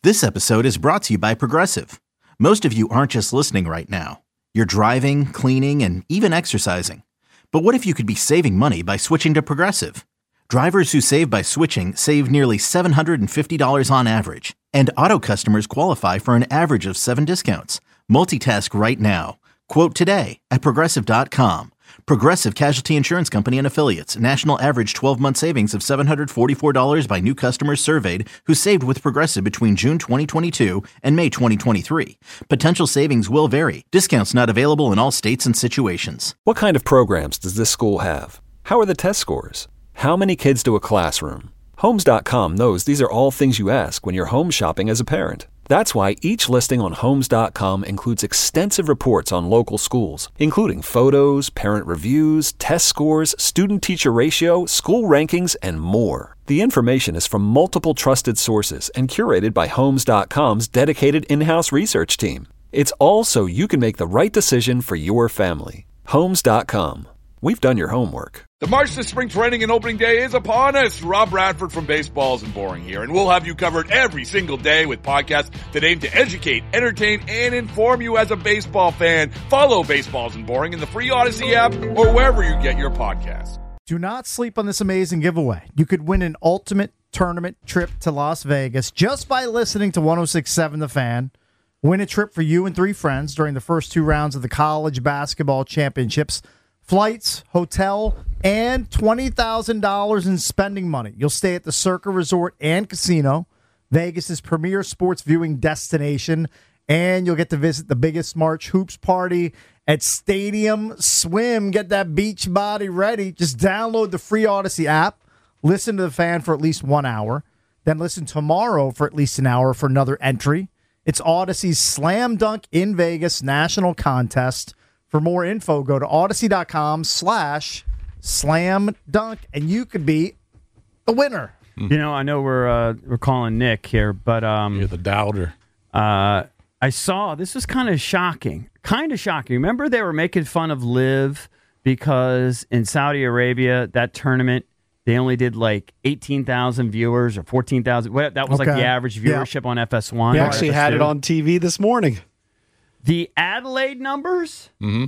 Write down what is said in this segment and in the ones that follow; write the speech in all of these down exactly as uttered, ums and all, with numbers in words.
This episode is brought to you by Progressive. Most of you aren't just listening right now. You're driving, cleaning, and even exercising. But what if you could be saving money by switching to Progressive? Drivers who save by switching save nearly seven hundred fifty dollars on average. And auto customers qualify for an average of seven discounts. Multitask right now. Quote today at Progressive dot com. Progressive Casualty Insurance Company and Affiliates. National average twelve-month savings of seven hundred forty-four dollars by new customers surveyed who saved with Progressive between June twenty twenty-two and May twenty twenty-three. Potential savings will vary. Discounts not available in all states and situations. What kind of programs does this school have? How are the test scores? How many kids do a classroom? Homes dot com knows these are all things you ask when you're home shopping as a parent. That's why each listing on Homes dot com includes extensive reports on local schools, including photos, parent reviews, test scores, student-teacher ratio, school rankings, and more. The information is from multiple trusted sources and curated by Homes dot com's dedicated in-house research team. It's all so you can make the right decision for your family. Homes dot com. We've done your homework. The march to spring training and opening day is upon us. Rob Bradford from Baseballs and Boring here, and we'll have you covered every single day with podcasts that aim to educate, entertain, and inform you as a baseball fan. Follow Baseballs and Boring in the free Odyssey app or wherever you get your podcasts. Do not sleep on this amazing giveaway. You could win an ultimate tournament trip to Las Vegas just by listening to one oh six point seven The Fan. Win a trip for you and three friends during the first two rounds of the College Basketball Championships. Flights, hotel, and twenty thousand dollars in spending money. You'll stay at the Circa Resort and Casino, Vegas' premier sports viewing destination, and you'll get to visit the biggest March Hoops party at Stadium Swim. Get that beach body ready. Just download the free Odyssey app, listen to The Fan for at least one hour, then listen tomorrow for at least an hour for another entry. It's Odyssey's Slam Dunk in Vegas national contest. For more info, go to Odyssey.com slash slam dunk, and you could be the winner. You know, I know we're uh, we're calling Nick here, but um, you're the doubter. Uh, I saw this was kind of shocking, kind of shocking. Remember, they were making fun of Liv because in Saudi Arabia that tournament they only did like eighteen thousand viewers or fourteen thousand. That was okay. like the average viewership yeah. on F S one. We actually F S two. had it on T V this morning. The Adelaide numbers, mm-hmm.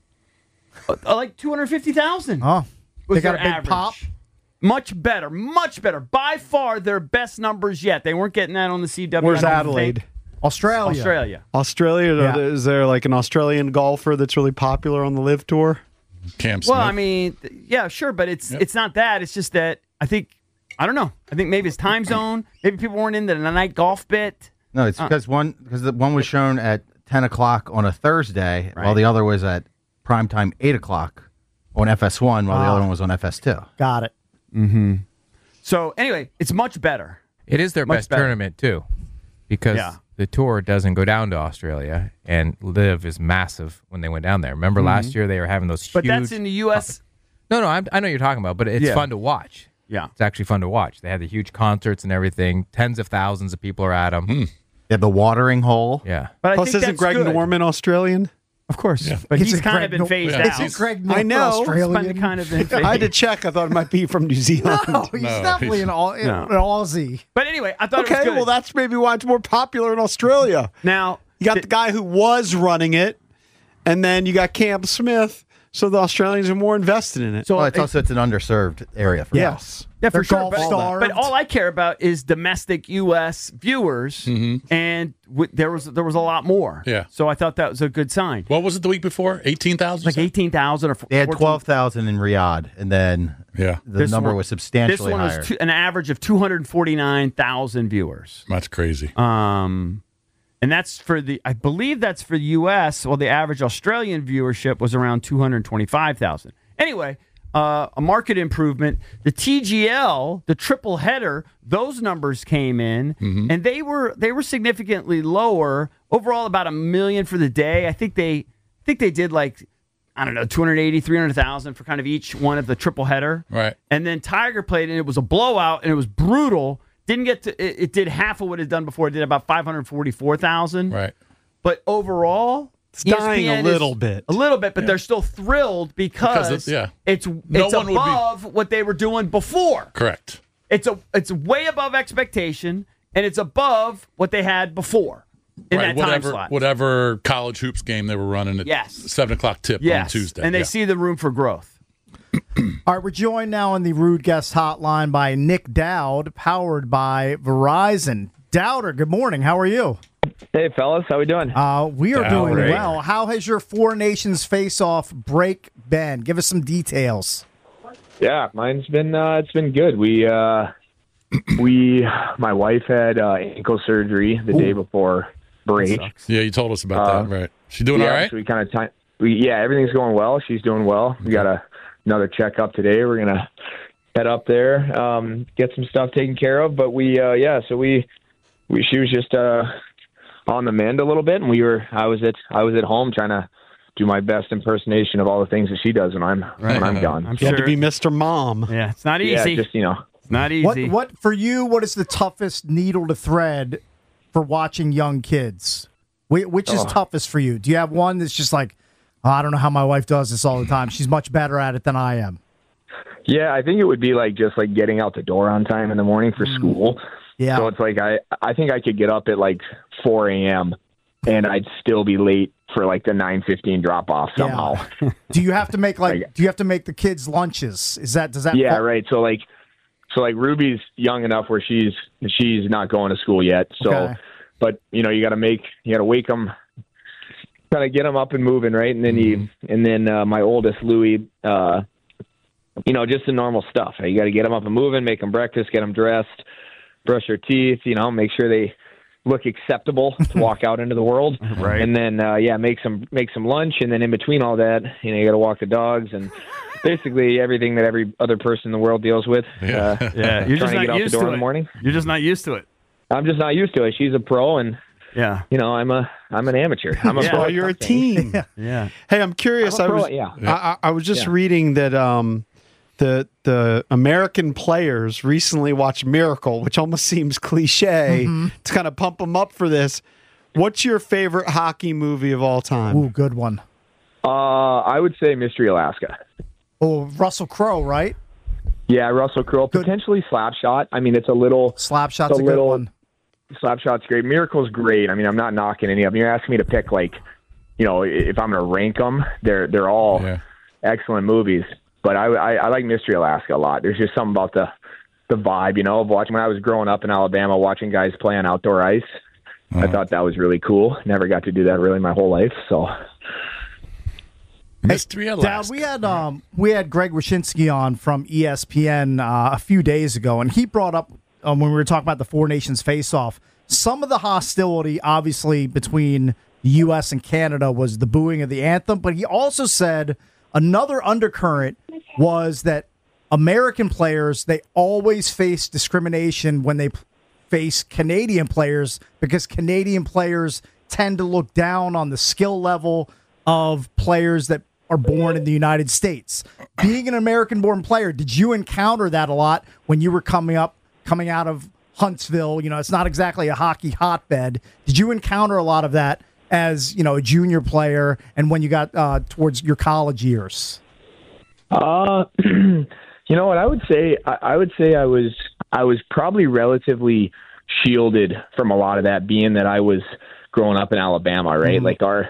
uh, like two hundred fifty thousand. Oh, was they got their a big average. pop. Much better, much better. By far, their best numbers yet. They weren't getting that on the C W. Where's Adelaide? Australia. Australia. Australia. Yeah. Is there like an Australian golfer that's really popular on the Live Tour? Cam Smith. Well, I mean, yeah, sure, but it's yep. it's not that. It's just that I think I don't know. I think maybe it's time zone. Maybe people weren't into the night golf bit. No, it's uh, because one because the one was shown at ten o'clock on a Thursday, right. while the other was at primetime eight o'clock on F S one, while ah. the other one was on F S two. Got it. Mm-hmm. So anyway, it's much better. It is their much best better. tournament too, because yeah. the tour doesn't go down to Australia, and Live is massive when they went down there. Remember mm-hmm. last year they were having those but huge... But that's in the U S... No, no, I'm, I know what you're talking about, but it's yeah. fun to watch. Yeah. It's actually fun to watch. They had the huge concerts and everything. Tens of thousands of people are at them. Mm. Yeah, the watering hole. Yeah. But I Plus, think isn't that's Greg good. Norman Australian? Of course. Yeah. But It's he's a kind Greg of been no- phased yeah. out. Is he Greg I know. Australian? He's been kind of been phased I had to check. I thought it might be from New Zealand. No, he's No, definitely he's- an, all, No. an Aussie. But anyway, I thought it was Okay, good. well, that's maybe why it's more popular in Australia. Now, You got th- the guy who was running it, and then you got Cam Smith, so the Australians are more invested in it. So Well, it's it- also it's an underserved area for yes. Yeah, for They're sure. golf But, starved. but all I care about is domestic U S viewers, Mm-hmm. and w- there was there was a lot more. Yeah. So I thought that was a good sign. What was it the week before? eighteen thousand? Like eighteen thousand or They had fourteen twelve thousand in Riyadh, and then Yeah. the This number one- was substantially This one higher. was two, an average of two hundred forty-nine thousand viewers. That's crazy. Um, and that's for the, I believe that's for the U S. Well, the average Australian viewership was around two hundred twenty-five thousand. Anyway, uh, a market improvement. The T G L, the triple header, those numbers came in, Mm-hmm. and they were they were significantly lower. Overall, about a million for the day. I think they I think they did like, I don't know, two hundred eighty, three hundred thousand for kind of each one of the triple header. Right. And then Tiger played, and it was a blowout, and it was brutal. Didn't get to it, it did half of what it had done before. It did about five hundred forty-four thousand. Right. But overall, It's dying a little is, bit. A little bit, but yeah. they're still thrilled because, because it, yeah. it's No it's one would be- above what they were doing before. Correct. It's a it's way above expectation, and it's above what they had before in right, that whatever, time slot. Whatever college hoops game they were running at Yes. seven o'clock tip Yes. on Tuesday. And they Yeah. see the room for growth. All right, we're joined now on the Rude Guest Hotline by Nick Dowd, powered by Verizon. Dowder, good morning. How are you? Hey, fellas. How we doing? Uh, we are Dowd. doing well. How has your Four Nations face-off break been? Give us some details. Yeah, mine's been uh, it's been good. We uh, we my wife had uh, ankle surgery the Ooh. day before break. Yeah, you told us about Uh, that, right? She doing yeah, all right? so we kind of time. We yeah, everything's going well. She's doing well. We got a another checkup today. We're gonna head up there, um, get some stuff taken care of. But we uh, yeah, so we we she was just uh, on the mend a little bit, and we were I was at I was at home trying to do my best impersonation of all the things that she does when I'm when I'm gone. I'm You sure. had to be Mister Mom. Yeah, it's not Yeah, easy. just you know. it's not easy. What, what for you? What is the toughest needle to thread for watching young kids? Wh- Which is Oh. toughest for you? Do you have one that's just like, oh, I don't know how my wife does this all the time. She's much better at it than I am. Yeah, I think it would be like just like getting out the door on time in the morning for school. Yeah. So it's like I I think I could get up at like four a.m. and I'd still be late for like the nine fifteen drop off somehow. Yeah. Do you have to make like? Like- Do you have to make the kids lunches? Is that does that? Yeah, fall- right. So like so like Ruby's young enough where she's she's not going to school yet. So Okay. but you know, you got to make you got to wake them kind of get them up and moving, right? And then you and then uh, my oldest Louis uh you know, just the normal stuff. You got to get them up and moving, make them breakfast, get them dressed, brush their teeth, you know, make sure they look acceptable to walk out into the world. Right. And then, uh, yeah, make some, make some lunch. And then in between all that, you know, you got to walk the dogs and basically everything that every other person in the world deals with. Yeah. Uh, yeah, you're just trying to not get out the used door to in the it. morning. You're just not used to it. I'm just not used to it. She's a pro and, Yeah. you know, I'm a, I'm an amateur. I'm a Yeah. pro. Oh, at you're a something. team. Yeah. Hey, I'm curious. I'm a I pro, was, yeah. I, I I was just Yeah. reading that um, the the American players recently watched Miracle, which almost seems cliche Mm-hmm. to kind of pump them up for this. What's your favorite hockey movie of all time? Ooh, good one. Uh, I would say Mystery Alaska. Oh, Russell Crowe, right? Yeah, Russell Crowe, Good. potentially Slapshot. I mean, it's a little Slapshot's It's a a good little- one. Slapshot's great. Miracle's great. I mean, I'm not knocking any of them. You're asking me to pick like, you know, if I'm going to rank them, they're they're all Yeah. excellent movies. But I, I I like Mystery Alaska a lot. There's just something about the the vibe, you know, of watching when I was growing up in Alabama, watching guys play on outdoor ice. I thought that was really cool. Never got to do that really my whole life. So Mystery Dad, Alaska. we had um we had Greg Wyshynski on from E S P N uh, a few days ago, and he brought up um, when we were talking about the Four Nations face-off, some of the hostility, obviously between the U S and Canada, was the booing of the anthem. But he also said another undercurrent was that American players, they always face discrimination when they p- face Canadian players because Canadian players tend to look down on the skill level of players that are born in the United States. Being an American-born player, did you encounter that a lot when you were coming up, coming out of Huntsville? You know, it's not exactly a hockey hotbed. Did you encounter a lot of that as, you know, a junior player and when you got uh, towards your college years? Uh, you know what I would say? I, I would say I was I was probably relatively shielded from a lot of that, being that I was growing up in Alabama, right? Like our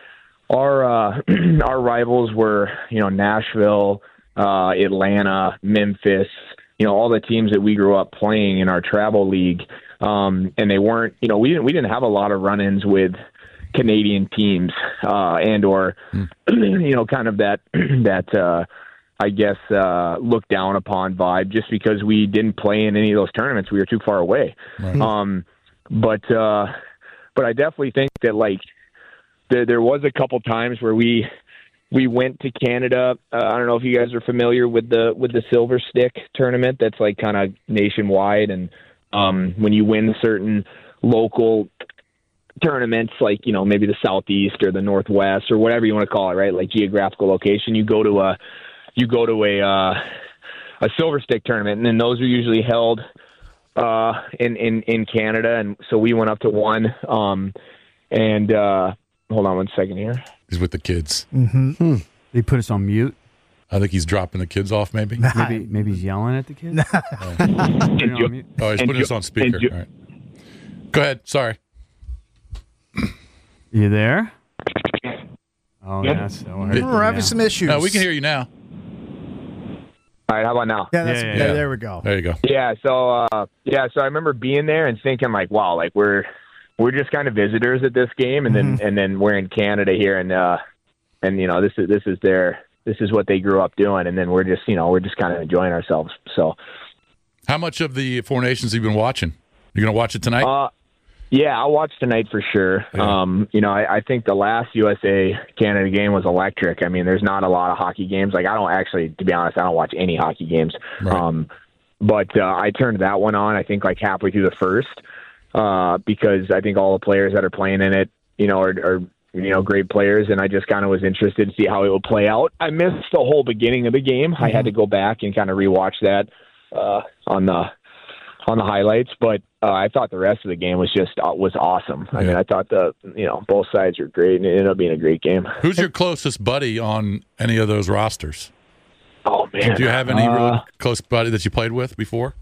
our uh, our rivals were, you know, Nashville, uh, Atlanta, Memphis, you know, all the teams that we grew up playing in our travel league, um, and they weren't, you know, we didn't we didn't have a lot of run-ins with Canadian teams, uh, and or you know, kind of that that. Uh, I guess, uh, looked down upon vibe just because we didn't play in any of those tournaments. We were too far away. Right. Um, but, uh, but I definitely think that like there, there was a couple times where we, we went to Canada. Uh, I don't know if you guys are familiar with the, with the Silver Stick tournament. That's like kind of nationwide. And, um, when you win certain local tournaments, like, you know, maybe the Southeast or the Northwest or whatever you want to call it, right? Like geographical location, you go to a, you go to a uh, a Silver Stick tournament, and then those are usually held uh, in, in, in Canada. And so we went up to one. Um, and uh, hold on one second here. He's with the kids. Mm-hmm. They put us on mute. I think he's dropping the kids off, maybe. Maybe maybe he's yelling at the kids. And Put it Jo- on mute. Oh, he's and putting us Jo- on speaker. and Jo- All right. Go ahead. Sorry. You there? Oh, Yep. yes. No, We're having some issues. No, we can hear you now. All right, how about now? Yeah, that's, Yeah, yeah, yeah, yeah. there we go. There you go. Yeah, so uh, yeah, so I remember being there and thinking like, wow, like we're we're just kind of visitors at this game, and Mm-hmm. then and then we're in Canada here, and uh, and you know this is this is their this is what they grew up doing, and then we're just you know we're just kind of enjoying ourselves. So How much of the Four Nations have you been watching? You going to watch it tonight? uh, yeah, I'll watch tonight for sure. Yeah. Um, you know, I, I think the last U S A Canada game was electric. I mean, there's not a lot of hockey games. Like I don't actually, to be honest, I don't watch any hockey games. Right. Um, but uh, I turned that one on. I think like halfway through the first. Uh, because I think all the players that are playing in it, you know, are, are you know great players, and I just kind of was interested to see how it would play out. I missed the whole beginning of the game. I had to go back and kind of rewatch that uh, on the on the highlights, but uh, I thought the rest of the game was just uh, was awesome. I Yeah. mean, I thought the you know both sides were great, and it ended up being a great game. Who's your closest buddy on any of those rosters? Oh man, Do you have any Uh, really close buddy that you played with before?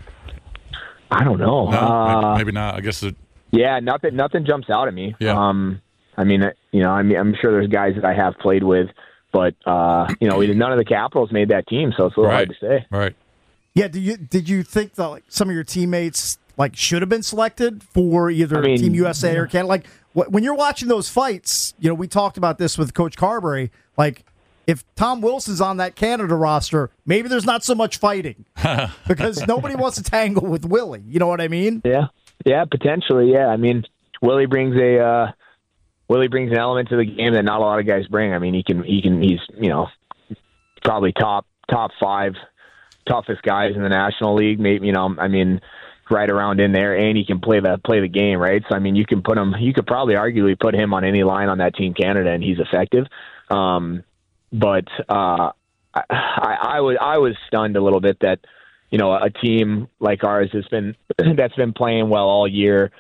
I don't know. No, Uh, maybe, maybe not. I guess it, Yeah, nothing nothing jumps out at me. Yeah. Um, I mean, you know, I mean, I'm sure there's guys that I have played with, but uh, you know, we, none of the Capitals made that team, so it's a little right. hard to say. Right. Yeah, did you did you think that like, some of your teammates like should have been selected for either I mean, Team U S A or Canada? Like wh- when you're watching those fights, you know, we talked about this with Coach Carberry. Like if Tom Wilson's on that Canada roster, maybe there's not so much fighting because nobody wants to tangle with Willie. You know what I mean? Yeah, yeah, potentially. Yeah, I mean, Willie brings a uh, Willie brings an element to the game that not a lot of guys bring. I mean, he can he can he's you know probably top top five toughest guys in the National League. Maybe you know, I mean, right around in there, and he can play the play the game, right? So I mean, you can put him. You could probably arguably put him on any line on that Team Canada, and he's effective. Um, but uh, I, I was I was stunned a little bit that you know a team like ours has been that's been playing well all year.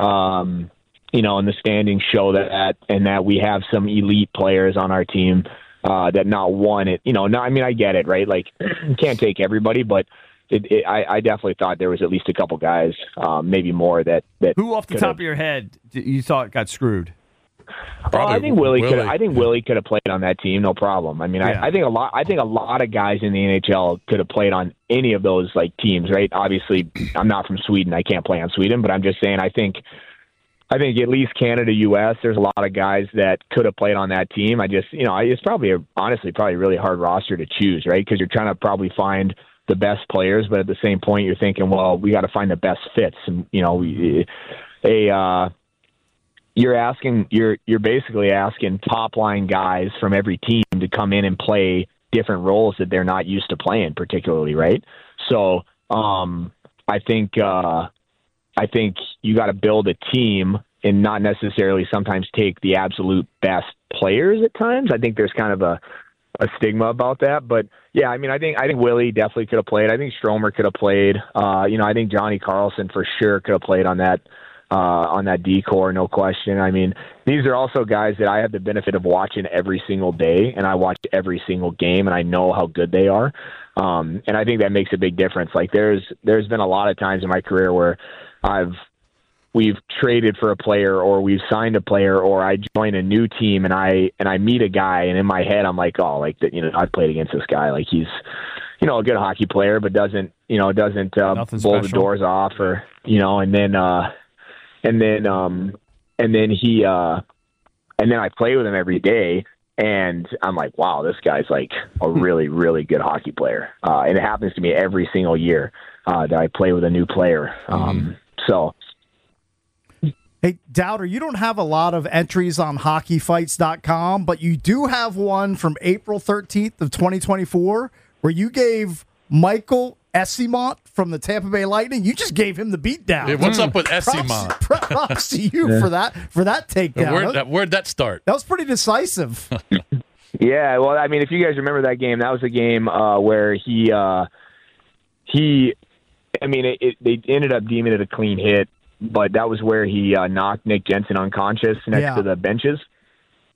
Um, you know, and the standings show that, and that we have some elite players on our team. Uh, that not one, it, you know, no, I mean, I get it, right? Like, you can't take everybody, but it, it, I, I definitely thought there was at least a couple guys, um, maybe more that, that. Who off the top of your head d- you thought got screwed? Oh, I think Willie, Willie. could. I think Willie could have played on that team, no problem. I mean, Yeah. I, I think a lot. I think a lot of guys in the N H L could have played on any of those like teams, right? Obviously, I'm not from Sweden. I can't play on Sweden, but I'm just saying. I think. I think at least Canada, U S, there's a lot of guys that could have played on that team. I just, you know, it's probably, a, honestly, probably a really hard roster to choose, right? Because you're trying to probably find the best players, but at the same point, you're thinking, well, we got to find the best fits. And, you know, we, a, uh, you're asking, you're, you're basically asking top line guys from every team to come in and play different roles that they're not used to playing, particularly, right? So, um, I think, uh, I think you got to build a team and not necessarily sometimes take the absolute best players at times. I think there's kind of a, a stigma about that, but yeah, I mean, I think, I think Willie definitely could have played. I think Stromer could have played. Uh, you know, I think Johnny Carlson for sure could have played on that, uh, on that D-core, no question. I mean, these are also guys that I have the benefit of watching every single day, and I watch every single game, and I know how good they are. Um, and I think that makes a big difference. Like there's, there's been a lot of times in my career where I've we've traded for a player or we've signed a player or I join a new team and I and I meet a guy and in my head I'm like, oh, like you know, I've played against this guy, like he's you know a good hockey player but doesn't you know doesn't uh, Nothing blow the special. doors off or you know and then uh and then um and then he uh and then I play with him every day. And I'm like, wow, this guy's like a really, really good hockey player. Uh, and it happens to me every single year uh, that I play with a new player. Um, so, Hey, Dowder, you don't have a lot of entries on hockey fights dot com, but you do have one from April thirteenth of twenty twenty-four where you gave Michael Esimont from the Tampa Bay Lightning, you just gave him the beatdown. Yeah, what's up with Props, Esimont? props to you for that for that takedown. Where'd that, where'd that start? That was pretty decisive. yeah, well, I mean, if you guys remember that game, that was a game uh, where he, uh, he, I mean, it, it, they ended up deeming it a clean hit, but that was where he uh, knocked Nick Jensen unconscious next Yeah. to the benches.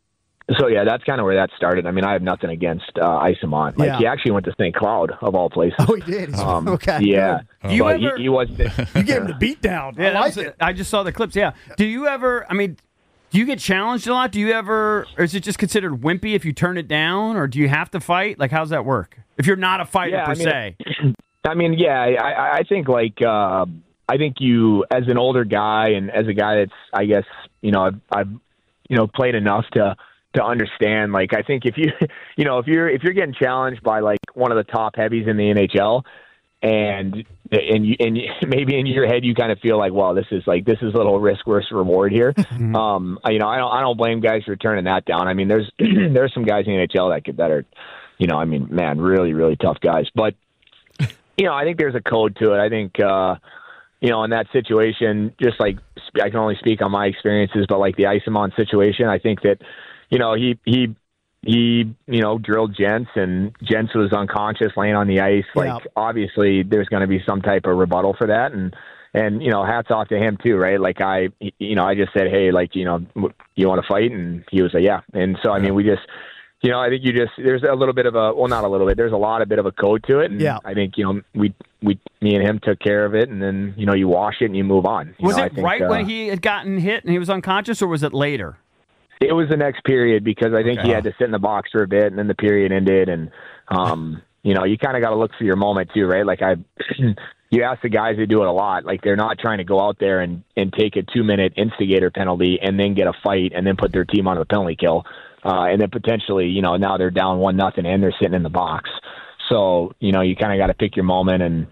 So, yeah, that's kind of where that started. I mean, I have nothing against uh, Isamont. Like, Yeah. he actually went to Saint Cloud, of all places. Oh, he did? Um, Okay. Yeah. Do you but ever- he, he was You gave him the beat down. Yeah, I that like was- it. I just saw the clips. Yeah. Do you ever? I mean, do you get challenged a lot? Do you ever? Or is it just considered wimpy if you turn it down, or do you have to fight? Like, how's that work? If you're not a fighter Yeah, per I mean, se. I mean, yeah, I, I think like uh, I think you, as an older guy and as a guy that's, I guess, you know, I've, I've you know played enough to to understand. Like, I think if you, you know, if you're if you're getting challenged by like one of the top heavies in the N H L, and and you, and you, maybe in your head you kind of feel like, well, this is like this is a little risk versus reward here. um, you know, I don't I don't blame guys for turning that down. I mean, there's there's some guys in the N H L that could that are, you know, I mean, man, really really tough guys, but. You know, I think there's a code to it. I think, uh, you know, in that situation, just like I can only speak on my experiences, but like the Isamont situation, I think that, you know, he he he, you know, drilled Gents and Gents was unconscious laying on the ice. Like, Yeah. obviously, there's going to be some type of rebuttal for that, and and you know, hats off to him too, right? Like I, you know, I just said, hey, like you know, you want to fight, and he was like, yeah, and so I mean, we just. You know, I think you just there's a little bit of a well, not a little bit. There's a lot of bit of a code to it, and Yeah. I think you know we we me and him took care of it, and then you know you wash it and you move on. You Was know, I it think, right uh, when he had gotten hit and he was unconscious, or was it later? It was the next period because I think Okay. he had to sit in the box for a bit, and then the period ended, and um, you know you kind of got to look for your moment too, right? Like I, you ask the guys who do it a lot, like they're not trying to go out there and and take a two minute instigator penalty and then get a fight and then put their team on a penalty kill. Uh, and then potentially, you know, now they're down one nothing and they're sitting in the box. So, you know, you kind of got to pick your moment, and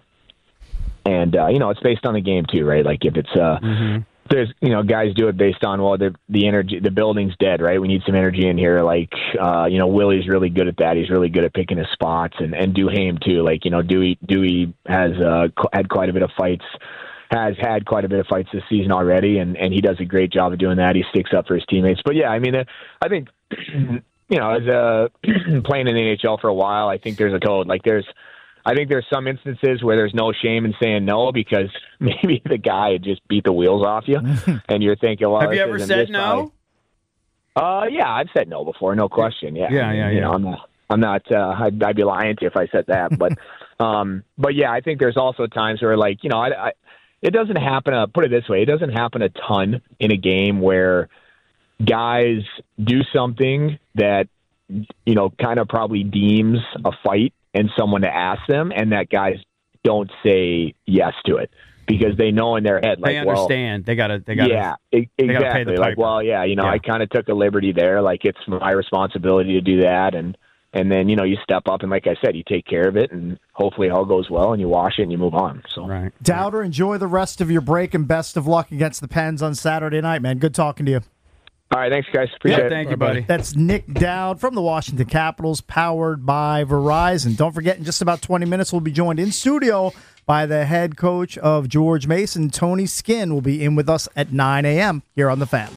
and uh, you know, it's based on the game too, right? Like if it's uh, Mm-hmm. there's you know, guys do it based on well, the the energy, the building's dead, right? We need some energy in here. Like uh, you know, Willie's really good at that. He's really good at picking his spots, and and Duhaime too. Like you know, Dewey Dewey has uh, had quite a bit of fights. Has had quite a bit of fights this season already, and, and he does a great job of doing that. He sticks up for his teammates. But yeah, I mean, uh, I think you know, as uh, playing in the N H L for a while, I think there's a code. Like there's, I think there's some instances where there's no shame in saying no because maybe the guy had just beat the wheels off you, and you're thinking, well, Have you this ever isn't said this no? guy. Uh, yeah, I've said no before, no question. Yeah, Yeah, yeah, You yeah. know, I'm not, I'm not. Uh, I'd, I'd be lying to you if I said that, but, um, but yeah, I think there's also times where, like, you know, I. I It doesn't happen, uh, put it this way, it doesn't happen a ton in a game where guys do something that, you know, kind of probably deems a fight and someone to ask them, and that guys don't say yes to it because they know in their head, like, They well, understand. they got to. They got. yeah, e- they gotta exactly. pay the Like, piper. well, yeah, you know, Yeah. I kind of took a liberty there. Like, it's my responsibility to do that, and and then you know you step up and, like I said, you take care of it, and hopefully all goes well, and you wash it and you move on. So, right. Dowder, enjoy the rest of your break and best of luck against the Pens on Saturday night, man. Good talking to you. All right, thanks, guys. Appreciate Yeah, it. thank you, buddy. That's Nick Dowd from the Washington Capitals, powered by Verizon. Don't forget, in just about twenty minutes, we'll be joined in studio by the head coach of George Mason, Tony Skinn, will be in with us at nine a.m. here on The Fan.